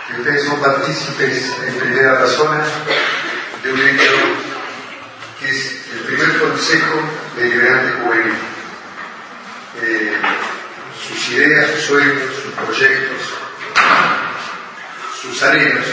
que ustedes son partícipes en primera persona de un hecho que es el primer Consejo Deliberante Juvenil. Sus ideas, sus sueños, sus proyectos, sus anhelos,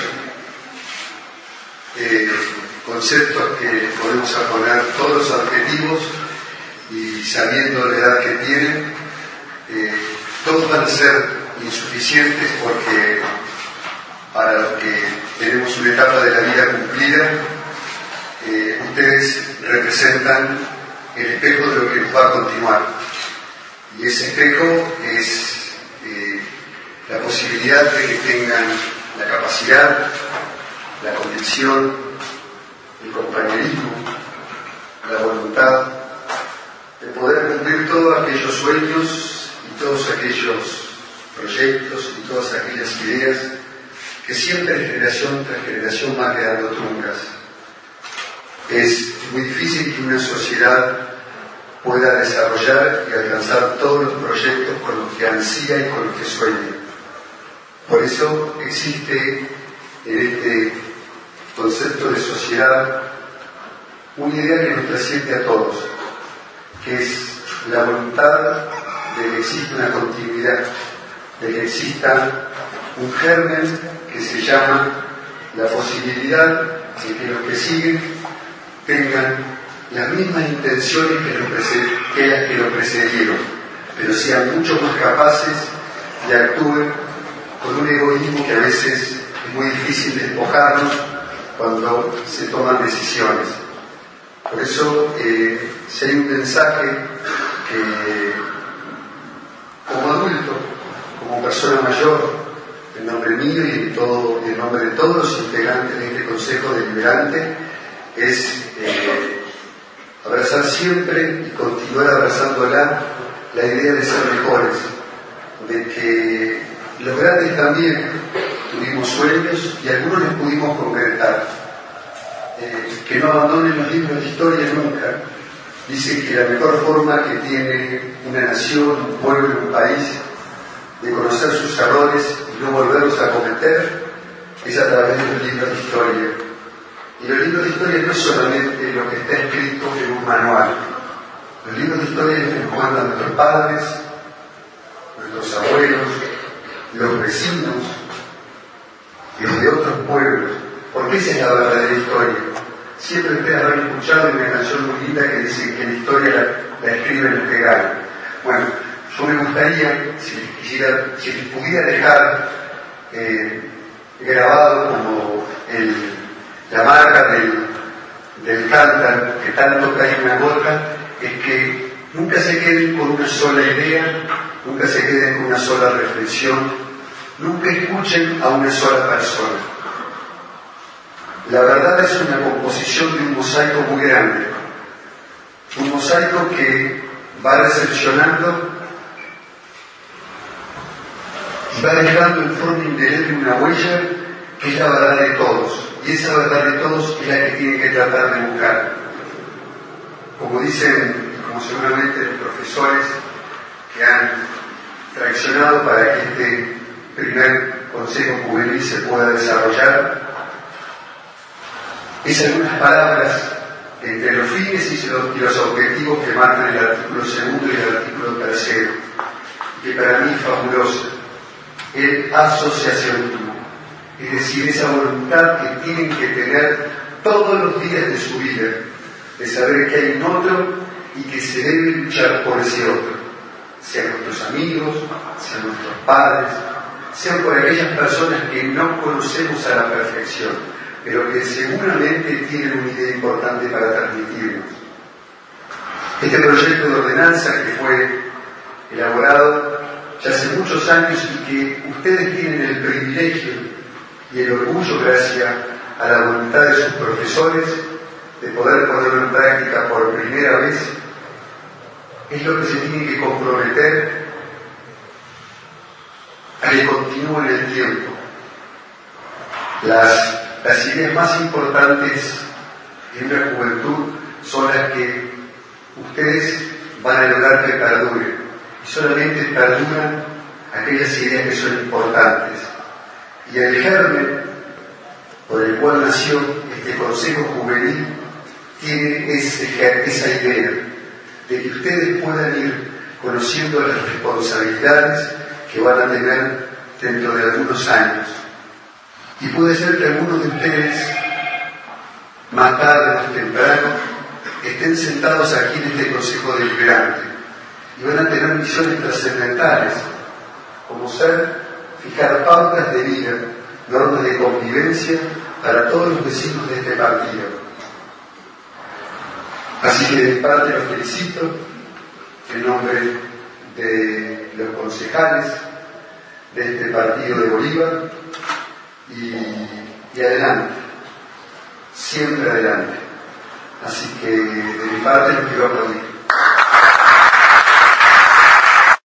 conceptos que podemos poner todos los adjetivos y sabiendo la edad que tienen, todos van a ser insuficientes porque para los que tenemos una etapa de la vida cumplida, ustedes representan el espejo de lo que nos va a continuar. Y ese espejo es la posibilidad de que tengan la capacidad, la convicción, el compañerismo, la voluntad de poder cumplir todos aquellos sueños y todos aquellos proyectos y todas aquellas ideas que siempre generación tras generación van quedando truncas. Es muy difícil que una sociedad pueda desarrollar y alcanzar todos los proyectos con los que ansía y con los que sueña. Por eso existe en este concepto de sociedad una idea que nos trasciende a todos, que es la voluntad de que exista una continuidad, de que exista un germen que se llama la posibilidad de que los que siguen tengan las mismas intenciones que las que lo precedieron, pero sean mucho más capaces y actúen con un egoísmo que a veces es muy difícil despojarnos cuando se toman decisiones. Por eso, si hay un mensaje que, como adulto, como persona mayor, en nombre mío y en nombre de todos los integrantes de este Consejo Deliberante, es abrazar siempre y continuar abrazándola la idea de ser mejores, de que los grandes también tuvimos sueños y algunos les pudimos concretar, que no abandonen los libros de historia nunca. Dicen que la mejor forma que tiene una nación, un pueblo, un país de conocer sus errores y no volverlos a cometer es a través de los libros de historia. Y los libros de historia no es solamente lo que está escrito en un manual. Los libros de historia es lo que nos mandan nuestros padres, nuestros abuelos, los vecinos, los de otros pueblos, porque esa es la verdadera historia. Siempre ustedes habrán escuchado una canción muy linda que dice que la historia la escriben los que ganan. Bueno, yo me gustaría, si les pudiera dejar grabado como la marca del cántaro que tanto cae una gota, es que nunca se queden con una sola idea, nunca se queden con una sola reflexión, nunca escuchen a una sola persona. La verdad es una composición de un mosaico muy grande, un mosaico que va recepcionando y va dejando en forma indeleble una huella que es la verdad de todos, y esa verdad de todos es la que tienen que tratar de buscar. Como dicen, como seguramente los profesores que han traccionado para que este primer Consejo Juvenil se pueda desarrollar, es algunas palabras entre los fines y los objetivos que marcan el artículo 2 y el artículo 3, que para mí es fabulosa: el asociacionismo, es decir, esa voluntad que tienen que tener todos los días de su vida, de saber que hay un otro y que se debe luchar por ese otro, sean nuestros amigos, sean nuestros padres, sean por aquellas personas que no conocemos a la perfección, pero que seguramente tienen una idea importante para transmitirnos. Este proyecto de ordenanza que fue elaborado ya hace muchos años y que ustedes tienen el privilegio y el orgullo, gracias a la voluntad de sus profesores, de poder ponerlo en práctica por primera vez, es lo que se tiene que comprometer a que continúe en el tiempo. Las ideas más importantes de una juventud son las que ustedes van a lograr que perduren. Y solamente perduran aquellas ideas que son importantes. Y el germen por el cual nació este Consejo Juvenil tiene esa idea de que ustedes puedan ir conociendo las responsabilidades que van a tener dentro de algunos años. Y puede ser que algunos de ustedes, más tarde, más temprano, estén sentados aquí en este Consejo Deliberante y van a tener misiones trascendentales, como ser fijar pautas de vida, normas de convivencia para todos los vecinos de este partido. Así que de mi parte los felicito en nombre de los concejales de este partido de Bolívar y adelante, siempre adelante. Así que de mi parte los quiero aplaudir.